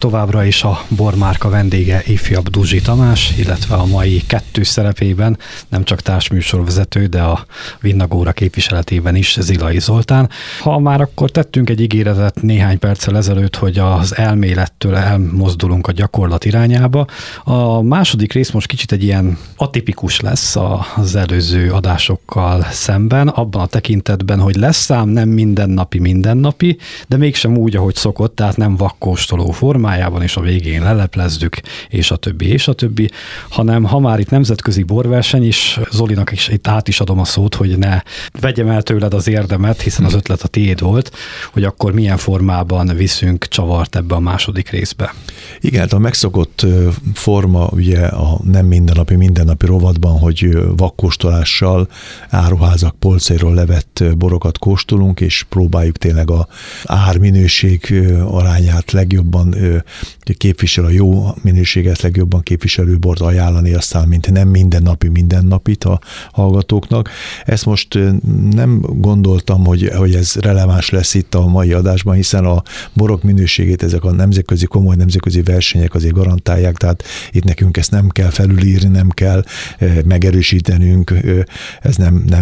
továbbra is a Bormárka vendége ifjabb Duzsi Tamás, illetve a mai kettős szerepében nem csak társműsorvezető, de a Vinnagóra képviseletében is Zilai Zoltán. Ha már akkor tettünk egy ígéretet néhány perccel ezelőtt, hogy az elmélettől elmozdulunk a gyakorlat irányába. A második rész most kicsit egy ilyen atipikus lesz az előző adásokkal szemben, abban a tekintetben, hogy lesz szám nem mindennapi, de mégsem úgy, ahogy szokott, tehát nem vakkóstoló formájában, és a végén leleplezzük, és a többi, hanem ha már itt nemzetközi borverseny is, Zolinak is itt át is adom a szót, hogy ne vegyem el tőled az érdemet, hiszen az ötlet a tiéd volt, hogy akkor milyen formában viszünk csavart ebbe a második részbe. Igen, a megszokott forma ugye a nem mindennapi rovatban, hogy vakkóstolással, áruházak polcairól levett borokat kóstolunk, és próbáljuk tényleg a árminőség arányát legjobban képvisel, a jó minőséget legjobban képviselő bort ajánlani, aztán mint nem mindennapit a hallgatóknak. Ezt most nem gondoltam, hogy ez releváns lesz itt a mai adásban, hiszen a borok minőségét ezek a komoly nemzetközi versenyek azért garantálják, tehát itt nekünk ezt nem kell felülírni, nem kell megerősítenünk, ez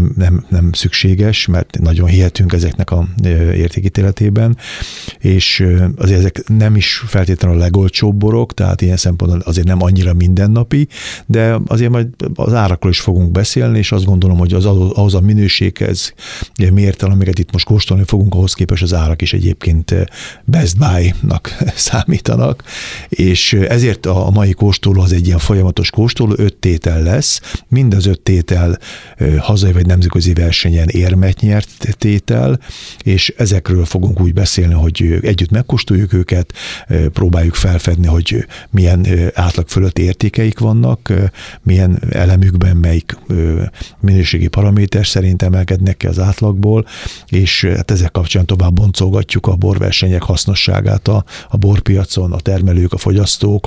nem szükséges, mert nagyon hihetünk ezeknek a értékítéletében, és azért ezek nem is feltétlenül a legolcsóbb borok, tehát ilyen szempontból azért nem annyira mindennapi, de azért majd az árakról is fogunk beszélni, és azt gondolom, hogy ahhoz a minőséghez mértelen, amiket itt most kóstolni fogunk, ahhoz képest az árak is egyébként best buy-nak számítanak, és ezért a mai kóstoló az egy ilyen folyamatos kóstoló, 5 tétel lesz, mind az 5 tétel hazai vagy nemzetközi versenyen érmet nyert tétel, és ezekről fogunk úgy beszélni, hogy együtt megkóstoljuk őket, próbáljuk felfedni, hogy milyen átlag fölötti értékeik vannak, milyen elemükben melyik minőségi paraméter szerint emelkednek ki az átlagból, és hát ezek kapcsán tovább boncolgatjuk a borversenyek hasznosságát a borpiacon, a termelők, a fogyasztók,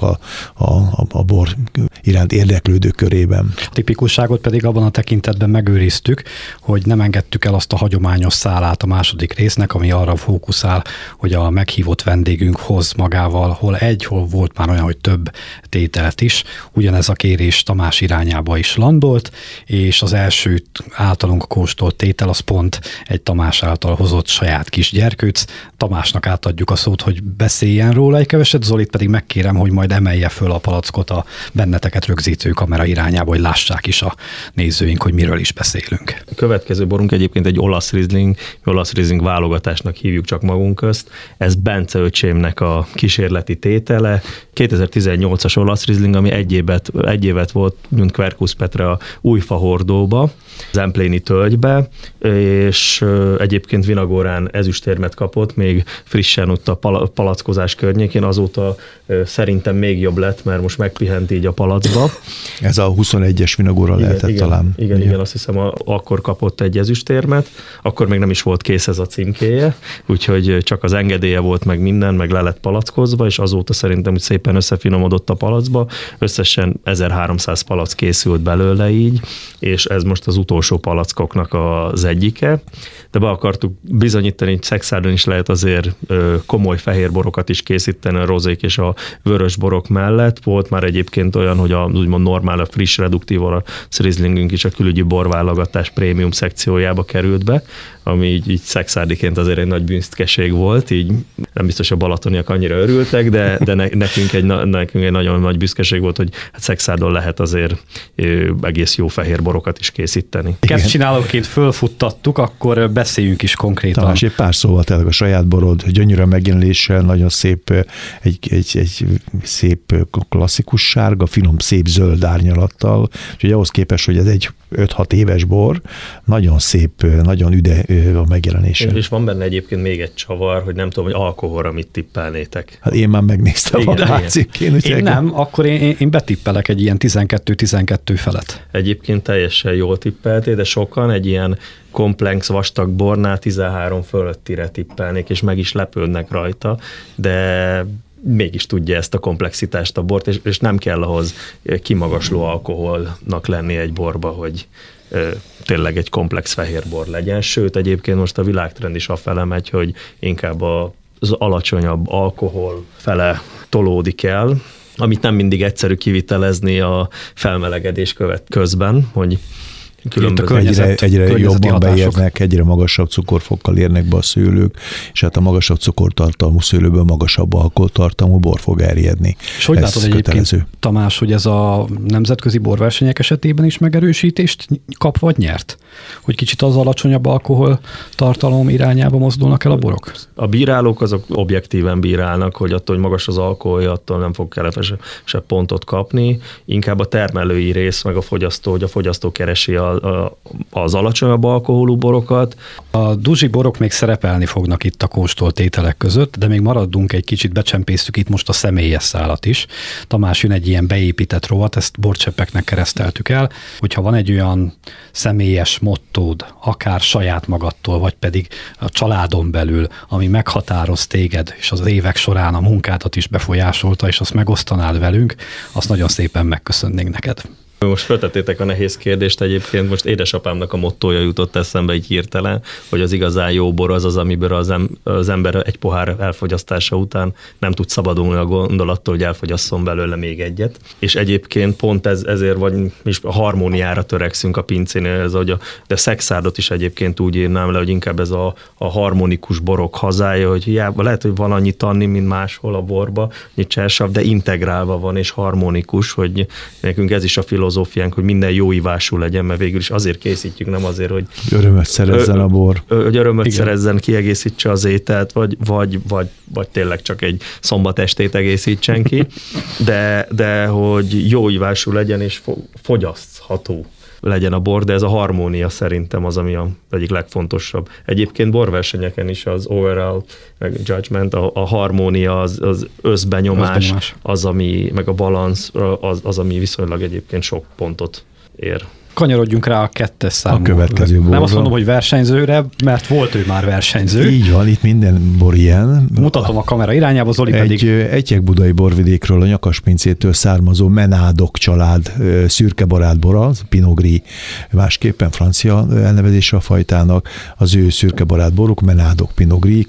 a bor iránt érdeklődők körében. A tipikusságot pedig abban a tekintetben megőriztük, hogy nem engedtük el azt a hagyományos szálát a második résznek, ami arra fókuszál, hogy a meghívott vendégünk hoz magával hol volt már olyan, hogy több tételt is. Ugyanez a kérés Tamás irányába is landolt, és az első általunk kóstolt tétel az pont egy Tamás által hozott saját kis gyerkőc. Tamásnak átadjuk a szót, hogy beszéljen róla egy keveset, Zolit pedig megkérem, hogy majd emelje föl a palackot a benneteket rögzítő kamera irányába, hogy lássák is a nézőink, hogy miről is beszélünk. A következő borunk egyébként egy olasz Riesling válogatásnak hívjuk csak magunk közt. Ez Bence öcsémnek a kísérleti tétele. 2018-as olasz Riesling, ami egy évet volt Quercus Petre a Újfahordóba, Zempléni tölgybe, és egyébként Vinagórán ezüstérmet kapott, még frissen ott a palackozás környékén, azóta szerintem még jobb lett, mert most megpihent így a palacba. Ez a 21-es Vinagóra lehetett talán. Igen, azt hiszem akkor kapott egy ezüstérmet, akkor még nem is volt kész ez a címkéje, úgyhogy csak az engedélye volt meg minden, meg le lett palackozva, és azóta szerintem úgy szépen összefinomodott a palacba, összesen 1300 palack készült belőle így, és ez most az utolsó palackoknak az egyike, de be akartuk bizonyítani, hogy Szexárdon is lehet azért komoly fehér borokat is készíteni a rozék és a vörös borok mellett. Volt már egyébként olyan, hogy úgymond normál, a friss reduktív Rieslingünk is a külügyi borválogatás prémium szekciójába került be, ami így szexárdiként azért egy nagy büszkeség volt, így nem biztos a balatoniak annyira örültek, de nekünk egy nagyon nagy büszkeség volt, hogy hát Szexárdon lehet azért egész jó fehér borokat is készíteni. Kezdcsinálóként fölfuttattuk, akkor beszéljünk is konkrétan. Tamás, egy pár szóval tényleg a saját borod, gyönyörűen megjelenéssel, nagyon szép, egy szép klasszikus sárga, finom, szép zöld árnyalattal, úgyhogy ahhoz képest, hogy ez egy 5-6 éves bor, nagyon szép, nagyon üde a megjelenése. És van benne egyébként még egy csavar, hogy nem tudom, hogy alkoholra mit tippelnétek. Hát én már megnéztem a cikkén. Én nem, akkor én betippelek egy ilyen 12 felett. Egyébként teljesen jól tippeltél, de sokan egy ilyen komplex vastag bornál 13 fölöttire tippelnék, és meg is lepődnek rajta, de mégis tudja ezt a komplexitást a bort, és nem kell ahhoz kimagasló alkoholnak lenni egy borba, hogy tényleg egy komplex fehér bor legyen. Sőt, egyébként most a világtrend is afele megy, hogy inkább a az alacsonyabb alkohol fele tolódik el, amit nem mindig egyszerű kivitelezni a felmelegedés közben, hogy Egyre jobban beérnek, egyre magasabb cukorfokkal érnek be a szőlők, és hát a magasabb cukortartalmú szőlőből magasabb alkoholtartalmú bor fog erjedni. És hogy látod egyébként, Tamás, hogy ez a nemzetközi borversenyek esetében is megerősítést kap vagy nyert? Hogy kicsit az alacsonyabb alkoholtartalom irányába mozdulnak el a borok? A bírálók azok objektíven bírálnak, hogy attól, hogy magas az alkoholja, attól nem fog kellemesebb pontot kapni. Inkább a termelői rész, meg a fogyasztó, hogy a fogyasztó keresi az alacsonyabb alkoholú borokat. A duzsi borok még szerepelni fognak itt a kóstolt ételek között, de még maradunk egy kicsit, becsempésztük itt most a személyes szálat is. Tamás, jön egy ilyen beépített rovat, ezt borcseppeknek kereszteltük el, hogyha van egy olyan személyes mottód, akár saját magadtól, vagy pedig a családon belül, ami meghatároz téged, és az évek során a munkádat is befolyásolta, és azt megosztanád velünk, azt nagyon szépen megköszönnénk neked. Most feltettétek a nehéz kérdést, egyébként most édesapámnak a mottója jutott eszembe így hirtelen, hogy az igazán jó bor az, amiből az ember egy pohár elfogyasztása után nem tud szabadulni a gondolattól, hogy elfogyasszon belőle még egyet. És egyébként pont ezért vagy is a harmóniára törekszünk a pincénél, de Szexárdot is egyébként úgy írnám le, hogy inkább ez a harmonikus borok hazája, hogy hiába lehet, hogy van annyi tanni, mint máshol a borba, annyi csersav, de integrálva van és harmonikus, hogy nekünk ez is a filozófiánk, hogy minden jó ívású legyen, mert végül is azért készítjük, nem azért, hogy örömöt szerezzen a bor. Hogy örömöt szerezzen, kiegészítse az ételt, vagy tényleg csak egy szombat estét egészítsen ki, de hogy jó ívású legyen és fogyasztható legyen a bor, de ez a harmónia szerintem az, ami az egyik legfontosabb. Egyébként borversenyeken is az overall, meg judgment, a harmónia, az összbenyomás, az, ami, meg a balansz, az, ami viszonylag egyébként sok pontot ér. Kanyarodjunk rá a 2-es számú. A következő borra. Nem azt mondom, hogy versenyzőre, mert volt ő már versenyző. Így van, itt minden bor ilyen. Mutatom a kamera irányába, Zoli pedig. Egy egyekbudai borvidékről, a Nyakaspincétől származó Menádok család szürkebarát bora, Pinot Gris, másképpen francia elnevezése a fajtának, az ő szürkebarát boruk, Menádok Pinot Gris,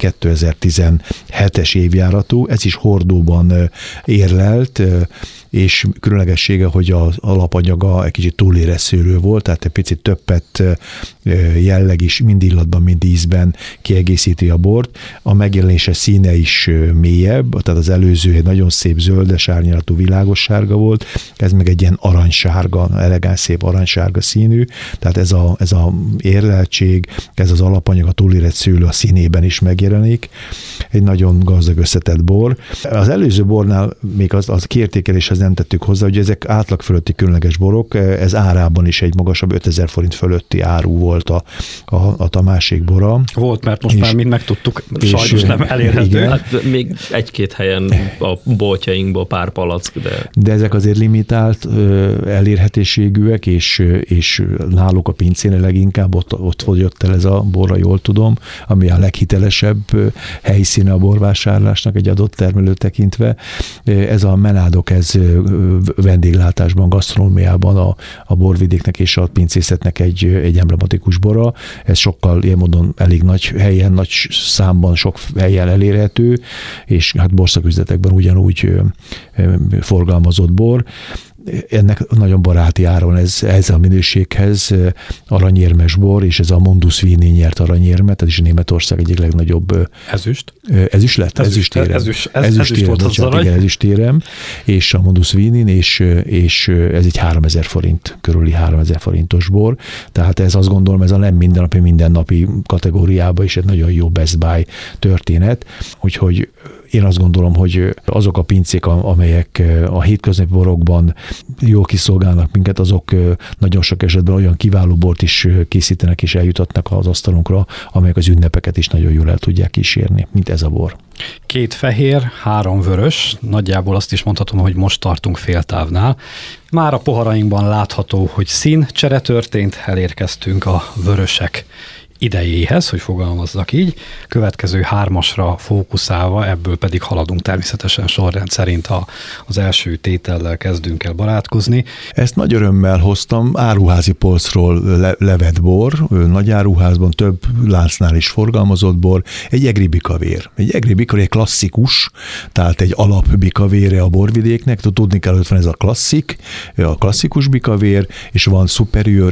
2017-es évjáratú, ez is hordóban érlelt, és különlegessége, hogy az alapanyaga egy kicsit túléreszőről volt, tehát egy picit többet jelleg is, mind illatban, mind ízben kiegészíti a bort. A megjelenése színe is mélyebb, tehát az előző egy nagyon szép zöldes árnyalatú világos sárga volt, ez meg egy ilyen aranysárga, elegáns szép aranysárga színű, tehát ez a érleltség, ez az alapanyag, a túlérett szőlő a színében is megjelenik. Egy nagyon gazdag összetett bor. Az előző bornál még az kiértékeléshez nem tettük hozzá, hogy ezek átlag fölötti különleges borok, ez árában is egy magasabb 5000 forint fölötti áru volt a Tamásék bora. Volt, mert most már mind megtudtuk, sajnos nem elérhető. Hát még egy-két helyen a boltjainkból pár palack, de ezek azért limitált elérhetőségűek, és náluk a pincénél leginkább ott fogyott el ez a borra, jól tudom, ami a leghitelesebb helyszíne a borvásárlásnak egy adott termelő tekintve. Ez a Menádok, ez vendéglátásban, gasztronómiában a borvidéknek és a pincészetnek egy emblematikus bora. Ez sokkal, ilyen módon elég nagy helyen, nagy számban, sok helyen elérhető, és hát borszaküzletekben ugyanúgy forgalmazott bor. Ennek nagyon baráti áron ez a minőséghez aranyérmes bor, és ez a Mondus Vini nyert aranyérmet, ez is Németország egyik legnagyobb... Ezüst? Ez is lett? Ezüstérem, és a Mondus Vini, és ez egy 3000 forint, körüli 3000 forintos bor, tehát ez azt gondolom, ez a nem mindennapi kategóriában is egy nagyon jó Best Buy történet, úgyhogy én azt gondolom, hogy azok a pincék, amelyek a hétköznapi borokban jól kiszolgálnak minket, azok nagyon sok esetben olyan kiváló bort is készítenek és eljutatnak az asztalunkra, amelyek az ünnepeket is nagyon jól el tudják kísérni, mint ez a bor. 2 fehér, 3 vörös, nagyjából azt is mondhatom, hogy most tartunk féltávnál. Már a poharainkban látható, hogy színcsere történt, elérkeztünk a vörösek idejéhez, hogy fogalmazzak így, következő 3-asra fókuszálva, ebből pedig haladunk természetesen sorrend szerint, az első tétellel kezdünk el barátkozni. Ezt nagy örömmel hoztam, áruházi polcról levett bor, nagy áruházban több láncnál is forgalmazott bor, egy egri bikavér. Egy egri bikavér egy klasszikus, tehát egy alapbikavére a borvidéknek, tudni kell, hogy van ez a klasszikus bikavér, és van superior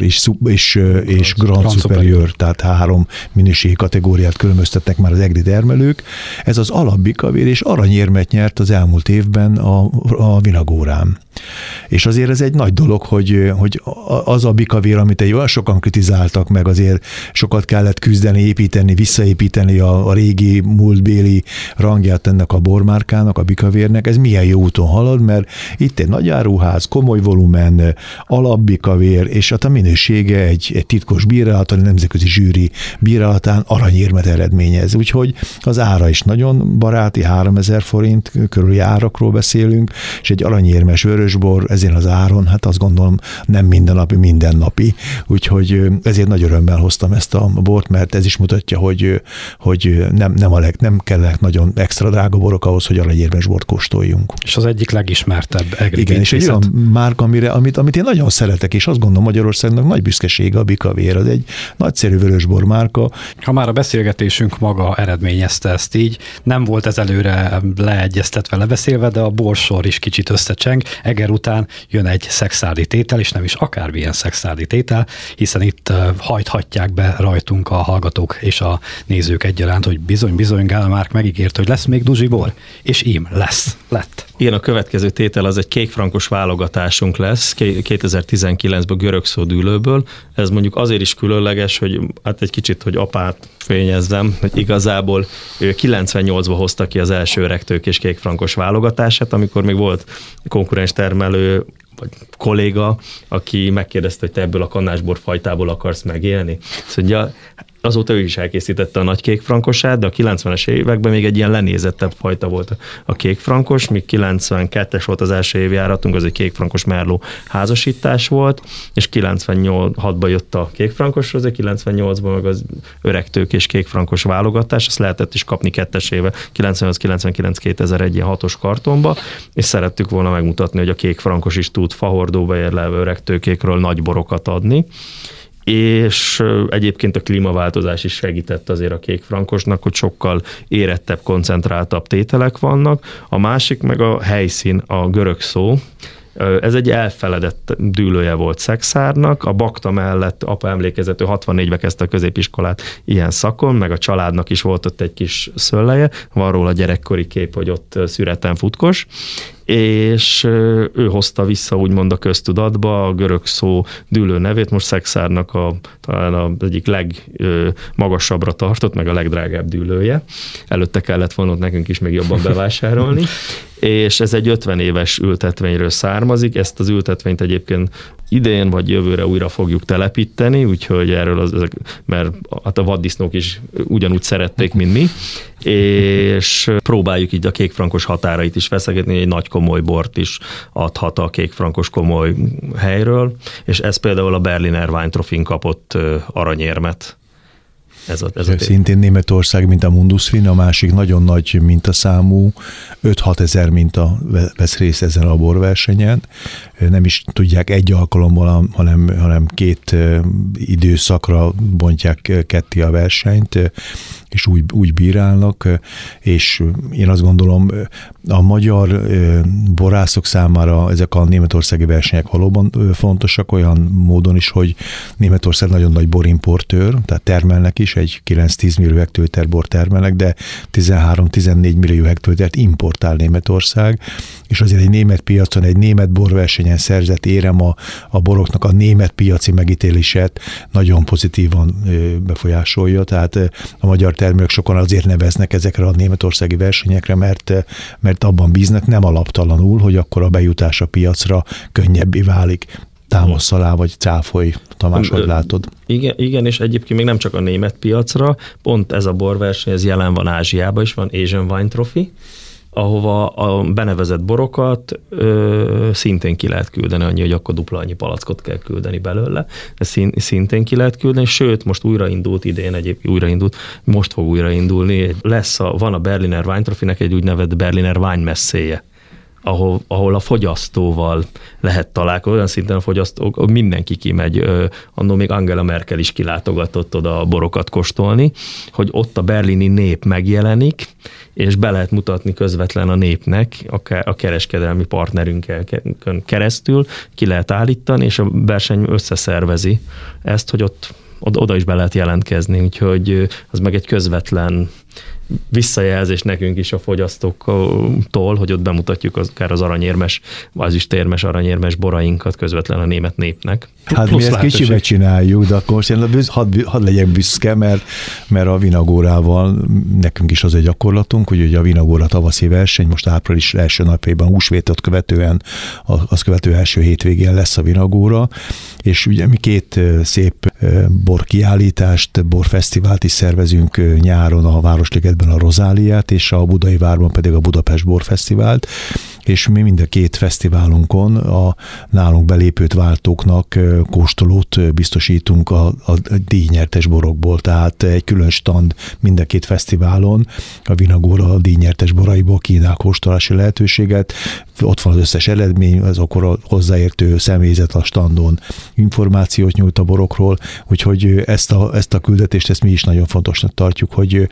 és grand superior, tehát 3 minőségi kategóriát különböztetnek már az egri termelők. Ez az alapbikavér, és aranyérmet nyert az elmúlt évben a Vinagórán. És azért ez egy nagy dolog, hogy az a bikavér, amit olyan sokan kritizáltak meg, azért sokat kellett küzdeni, építeni, visszaépíteni a régi múltbéli rangját ennek a bormárkának, a bikavérnek, ez milyen jó úton halad, mert itt egy nagy áruház, komoly volumen, alapbikavér, és a minősége egy titkos bírálat, a nemzetközi zsűri bírálatán aranyérmet eredményez. Úgyhogy az ára is nagyon baráti, 3000 forint körüli árakról beszélünk, és egy aranyérmes vörösbor ezen az áron, hát azt gondolom nem mindennapi, úgyhogy ezért nagy örömmel hoztam ezt a bort, mert ez is mutatja, hogy nem kellett nagyon extra drága borok ahhoz, hogy aranyérmes bort kóstoljunk. És az egyik legismertebb egri. Igen, és egy olyan márka, amit én nagyon szeretek, és azt gondolom Magyarországnak nagy büszkesége a bikavér, az egy nagyszerű vörösbor márka. Ha már a beszélgetésünk maga eredményezte ezt így, nem volt ez előre leegyeztetve, lebeszélve, de a borsor is kicsit összecseng. Eger után jön egy szekszárdi tétel, és nem is akármilyen szekszárdi tétel, hiszen itt hajthatják be rajtunk a hallgatók és a nézők egyaránt, hogy bizony Gál Márk megígért, hogy lesz még duzsibor, és lett. Igen, a következő tétel az egy kékfrankos válogatásunk lesz, 2019-ben görögszó dűlőből. Ez mondjuk azért is különleges, hogy hát egy kicsit, hogy apát fényezzem, hogy igazából 98-ban hozta ki az első öregtőkés kékfrankos válogatását, amikor még volt konkurens termelő, vagy kolléga, aki megkérdezte, hogy te ebből a kannásbor fajtából akarsz megélni. Szóval azóta ő is elkészítette a nagy kékfrankosát, de a 90-es években még egy ilyen lenézettebb fajta volt a kékfrankos, míg 92-es volt az első évjáratunk, az egy kékfrankos merló házasítás volt, és 96-ban jött a kékfrankoshoz, 98-ban meg az öregtőkés kékfrankos válogatás, azt lehetett is kapni 2-es 98-99-2001 ilyen 6-os kartonba, és szerettük volna megmutatni, hogy a kékfrankos is tud fahordóba érlelve öregtőkékről nagy borokat adni, és egyébként a klímaváltozás is segített azért a kékfrankosnak, hogy sokkal érettebb, koncentráltabb tételek vannak. A másik meg a helyszín, a görögszó. Ez egy elfeledett dűlője volt szekszárnak, a bakta mellett apa emlékezett, ő 64-ben kezdte a középiskolát ilyen szakon, meg a családnak is volt ott egy kis szölleje, van róla gyerekkori kép, hogy ott szüreten futkos, és ő hozta vissza úgymond a köztudatba a görögszó dűlő nevét, most szekszárnak talán az egyik legmagasabbra tartott, meg a legdrágább dűlője. Előtte kellett volna nekünk is még jobban bevásárolni, és ez egy 50 éves ültetvényről származik, ezt az ültetvényt egyébként idén vagy jövőre újra fogjuk telepíteni, úgyhogy erről mert hát a vaddisznók is ugyanúgy szerették, mint mi, és próbáljuk így a kékfrankos határait is feszegetni, egy nagy komoly bort is adhat a kékfrankos komoly helyről, és ez például a Berliner Weintrophin kapott aranyérmet. Ez szintén Németország, mint a Mundusvin, a másik nagyon nagy mintaszámú, 5-6 ezer minta vesz részt ezen a borversenyen. Nem is tudják egy alkalommal, hanem 2 időszakra bontják ketté a versenyt, és úgy bírálnak, és én azt gondolom, a magyar borászok számára ezek a németországi versenyek valóban fontosak, olyan módon is, hogy Németország nagyon nagy borimportőr, tehát termelnek is, egy 9-10 millió hektoliter bor termelnek, de 13-14 millió hektolitert importál Németország, és azért egy német piacon, egy német borversenyen szerzett érem a boroknak a német piaci megítélését nagyon pozitívan befolyásolja, tehát a magyar termelők sokan azért neveznek ezekre a németországi versenyekre, mert abban bíznak nem alaptalanul, hogy akkor a bejutás a piacra könnyebbé válik. Támasz alá, vagy cáfolj, Tamás, hogy látod? Igen, és egyébként még nem csak a német piacra, pont ez a borverseny, ez jelen van Ázsiában is, van Asian Wine Trophy, ahova a benevezett borokat szintén ki lehet küldeni, annyi, hogy akkor dupla annyi palackot kell küldeni belőle, de szintén ki lehet küldeni, sőt, most újraindult idén, egyébként most fog újraindulni, van a Berliner Weintrophynek egy úgynevezett Berliner Weinmesséje, ahol a fogyasztóval lehet találkozni, olyan szinten a fogyasztók, mindenki kimegy, annó még Angela Merkel is kilátogatott oda a borokat kóstolni, hogy ott a berlini nép megjelenik, és be lehet mutatni közvetlen a népnek, a kereskedelmi partnerünkkel keresztül, ki lehet állítani, és a verseny összeszervezi ezt, hogy oda is be lehet jelentkezni, úgyhogy az meg egy közvetlen visszajelzés nekünk is a fogyasztóktól, hogy ott bemutatjuk akár az aranyérmes, ezüstérmes, aranyérmes borainkat közvetlen a német népnek. Hát mi ezt kicsibe csináljuk, de akkor most hadd legyek büszke, mert a Vinagórával nekünk is az egy gyakorlatunk, hogy ugye a Vinagóra tavaszi verseny, most április első napjában, húsvétot követően, az követő első hétvégén lesz a Vinagóra, és ugye mi két szép borkiállítást, borfesztivált is szervezünk nyáron a Városligetben, a Rozáliát, és a Budai Várban pedig a Budapest Borfesztivált, és mi mind a két fesztiválunkon a nálunk belépőt váltóknak kóstolót biztosítunk a díjnyertes borokból, tehát egy külön stand mind a két fesztiválon, a Vinagóra a díjnyertes boraiból kínál kóstolási lehetőséget, ott van az összes eredmény, az akkor a hozzáértő személyzet a standon információt nyújt a borokról, úgyhogy ezt a küldetést, ezt mi is nagyon fontosnak tartjuk, hogy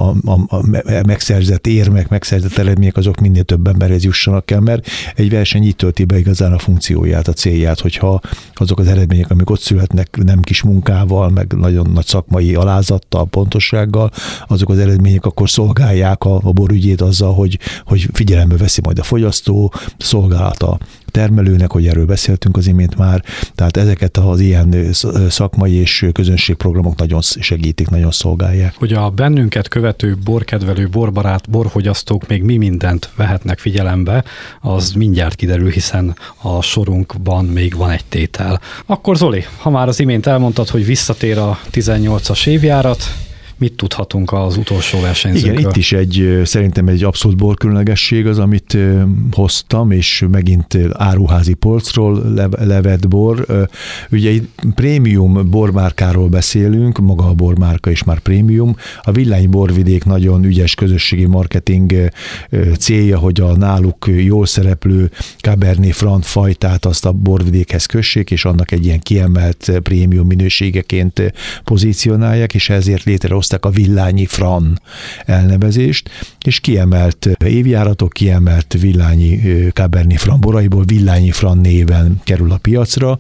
a megszerzett érmek, megszerzett eredmények azok minél több emberhez jussanak el, mert egy verseny így tölti be igazán a funkcióját, a célját, hogyha azok az eredmények, amik ott születnek nem kis munkával, meg nagyon nagy szakmai alázattal, pontossággal, azok az eredmények akkor szolgálják a borügyét azzal, hogy figyelembe veszi majd a fogyasztó, szolgálata termelőnek, hogy erről beszéltünk az imént már, tehát ezeket az ilyen szakmai és közönségprogramok nagyon segítik, nagyon szolgálják. Hogy a bennünket követő borkedvelő, borbarát, borfogyasztók még mi mindent vehetnek figyelembe, az mindjárt kiderül, hiszen a sorunkban még van egy tétel. Akkor Zoli, ha már az imént elmondtad, hogy visszatér a 18-as évjárat, mit tudhatunk az utolsó versenyzőkről? Igen, itt is szerintem egy abszolút borkülönlegesség az, amit hoztam, és megint áruházi polcról levett bor. Ugye egy prémium bormárkáról beszélünk, maga a bormárka is már prémium. A Villányi Borvidék nagyon ügyes közösségi marketing célja, hogy a náluk jól szereplő Cabernet Franc fajtát azt a borvidékhez kössék, és annak egy ilyen kiemelt prémium minőségeként pozícionálják, és ezért létrehozták a Villányi Franc elnevezést, és kiemelt évjáratok, kiemelt Villányi Cabernet Franc boraiból Villányi Franc néven kerül a piacra,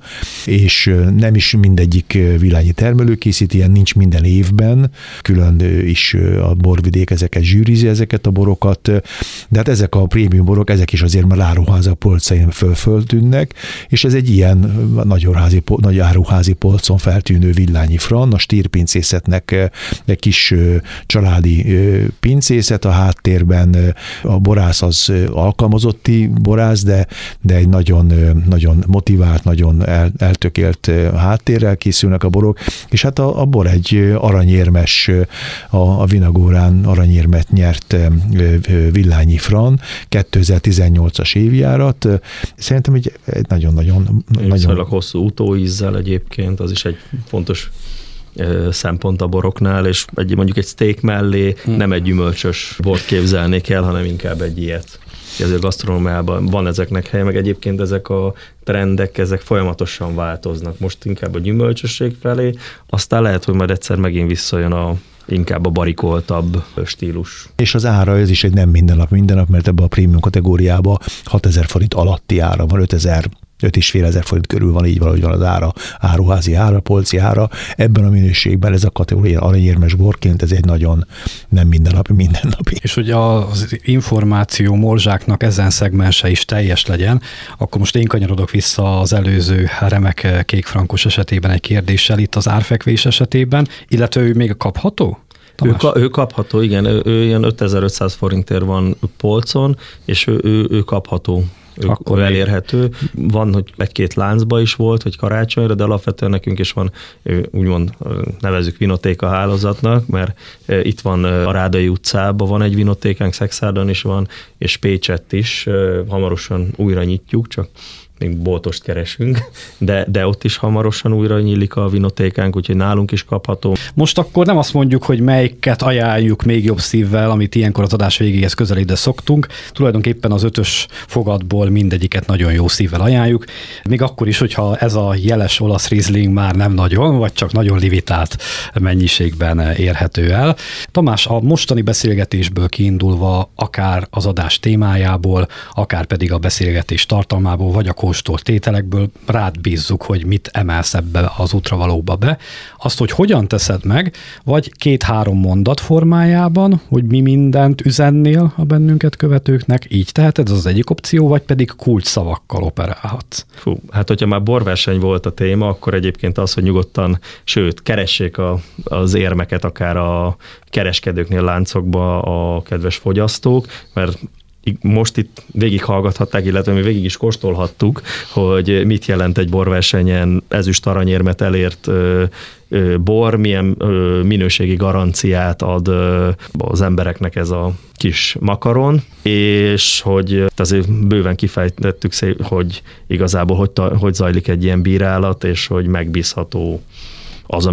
és nem is mindegyik villányi termelő készít, ilyen nincs minden évben, külön is a borvidék ezeket zsűrizi, ezeket a borokat, de hát ezek a prémium borok, ezek is azért már áruházak polcain föltűnnek, és ez egy ilyen nagy áruházi polcon feltűnő Villányi Franc, a stírpincészetnek egy kis családi pincészet, a háttérben a borász az alkalmazotti borász, de egy nagyon, nagyon motivált, nagyon eltökélt háttérrel készülnek a borok, és hát a bor egy aranyérmes, a Vinagórán aranyérmet nyert Villányi Franc, 2018-as évjárat. Szerintem egy nagyon-nagyon... Nagyon hosszú utóízzel egyébként, az is egy fontos szempont a boroknál, és mondjuk egy steak mellé nem egy gyümölcsös bort képzelnék el, hanem inkább egy ilyet. Ezért a gasztronómiában van ezeknek helye, meg egyébként ezek a trendek, ezek folyamatosan változnak. Most inkább a gyümölcsösség felé, aztán lehet, hogy majd egyszer megint visszajön inkább a barikoltabb stílus. És az ára, ez is egy nem minden nap, mert ebbe a prémium kategóriába 6000 forint alatti ára van, 5.500 forint körül van, így valahogy van az ára, áruházi ára, polci ára. Ebben a minőségben ez a kategória aranyérmes borként, ez egy nagyon nem mindennapi. És hogy az információ morzsáknak ezen szegmense is teljes legyen, akkor most én kanyarodok vissza az előző remek kékfrankos esetében egy kérdéssel itt az árfekvés esetében, illetve ő még kapható? Ő kapható, igen, ő ilyen 5500 forintért van polcon, és ő kapható. akkor elérhető. Van, hogy egy-két láncba is volt, hogy karácsonyra, de alapvetően nekünk is van, úgymond nevezzük vinotéka hálózatnak, mert itt van a Rádai utcában van egy vinotékánk, Szexárdon is van, és Pécsett is, hamarosan újra nyitjuk, csak még boltost keresünk, de ott is hamarosan újra nyílik a vinotékánk, úgyhogy nálunk is kapható. Most akkor nem azt mondjuk, hogy melyiket ajánljuk még jobb szívvel, amit ilyenkor az adás végéhez közel ide szoktunk. Tulajdonképpen az 5-ös fogatból mindegyiket nagyon jó szívvel ajánljuk. Még akkor is, hogyha ez a jeles olasz Riesling már nem nagyon, vagy csak nagyon limitált mennyiségben érhető el. Tamás, a mostani beszélgetésből kiindulva, akár az adás témájából, akár pedig a beszélgetés tartalmából, vagy a kóstolt tételekből rád bízzuk, hogy mit emelsz ebbe az útravalóba be. Azt, hogy hogyan teszed meg, vagy 2-3 mondat formájában, hogy mi mindent üzennél a bennünket követőknek, így teheted, ez az egyik opció, vagy pedig kulcsszavakkal operálhatsz. Hát hogyha már borverseny volt a téma, akkor egyébként az, hogy nyugodtan, sőt, keressék az érmeket akár a kereskedőknél, láncokba a kedves fogyasztók, mert most itt végighallgathatták, illetve mi végig is kóstolhattuk, hogy mit jelent egy borversenyen ezüst aranyérmet elért bor, milyen minőségi garanciát ad az embereknek ez a kis makaron, és hogy azért bőven kifejtettük, hogy igazából hogy zajlik egy ilyen bírálat, és hogy megbízható az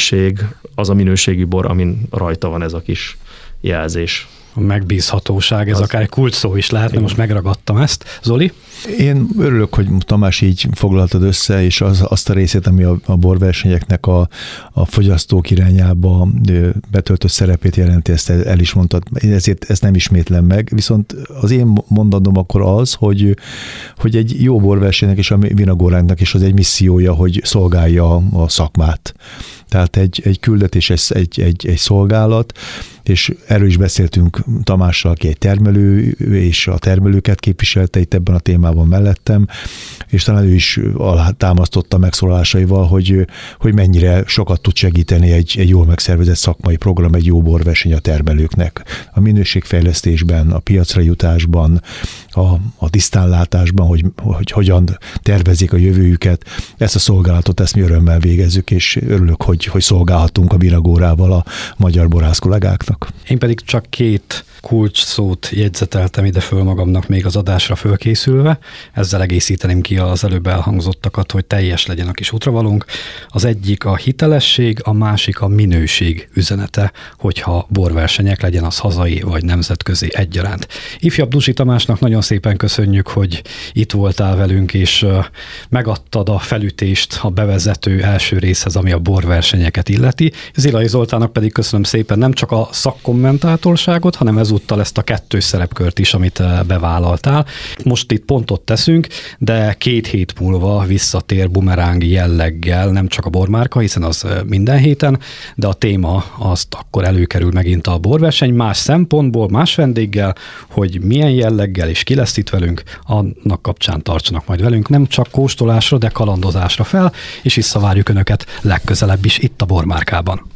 a minőségi bor, amin rajta van ez a kis jelzés. A megbízhatóság, ez akár egy kulcsszó is lehetne, most megragadtam ezt. Zoli? Én örülök, hogy Tamás így foglaltad össze, és azt a részét, ami a borversenyeknek a fogyasztók irányába betöltött szerepét jelenti, ezt el is mondtad, ezért ezt nem ismétlem meg, viszont az én mondanom akkor az, hogy egy jó borversenynek és a Vinagóránknak is az egy missziója, hogy szolgálja a szakmát. Tehát egy küldetés, egy szolgálat, és erről is beszéltünk Tamással, aki egy termelő, és a termelőket képviselte itt ebben a témában mellettem, és talán ő is támasztotta megszólalásaival, hogy mennyire sokat tud segíteni egy jól megszervezett szakmai program, egy jó borverseny a termelőknek. A minőségfejlesztésben, a piacra jutásban, a tisztánlátásban, hogy hogyan tervezik a jövőjüket. Ezt a szolgálatot, ezt mi örömmel végezzük, és örülök, hogy szolgálhatunk a Vinagórával a magyar borász kollégáknak. Én pedig csak 2 kulcs szót jegyzeteltem ide föl magamnak még az adásra fölkészülve. Ezzel egészíteném ki az előbb elhangzottakat, hogy teljes legyen a kis útravalónk. Az egyik a hitelesség, a másik a minőség üzenete, hogyha borversenyek, legyen az hazai vagy nemzetközi egyaránt. Ifjabb Duzsi Tamásnak nagyon szépen köszönjük, hogy itt voltál velünk, és megadtad a felütést a bevezető első részhez, ami a borversenyeket illeti. Zilai Zoltánnak pedig köszönöm szépen nem csak a szakkommentátorságot, hanem ezúttal ezt a 2 szerepkört is, amit bevállaltál. Most itt pontot teszünk, de 2 hét múlva visszatér bumeráng jelleggel, nem csak a bormárka, hiszen az minden héten, de a téma azt akkor előkerül megint a borverseny, más szempontból, más vendéggel, hogy milyen jelleggel és ki lesz itt velünk, annak kapcsán tartsanak majd velünk, nem csak kóstolásra, de kalandozásra fel, és visszavárjuk Önöket legközelebb is itt a Bormárkában.